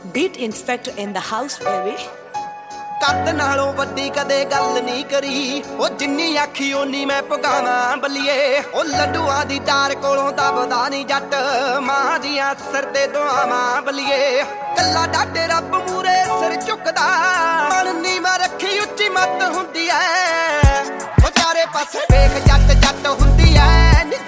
Beat Inspector in the house, baby. ਕੱਦ ਨਾਲੋਂ ਵੱਡੀ ਕਦੇ ਗੱਲ ਨਹੀਂ ਕਰੀ ਉਹ ਜਿੰਨੀ ਆਖੀ ਓਨੀ ਮੈਂ ਪਗਾਵਾਂ ਬੱਲੀਏ ਉਹ ਲੱਡੂਆਂ ਦੀ ਟਾਰ ਕੋਲੋਂ ਦਬਦਾ ਨਹੀਂ ਜੱਟ ਮਾਂ ਦੀਆਂ ਸਿਰ ਤੇ ਦੁਆਵਾਂ ਬੱਲੀਏ ਕੱਲਾ ਡਾਡੇ ਰੱਬ ਮੂਰੇ ਸਿਰ ਝੁਕ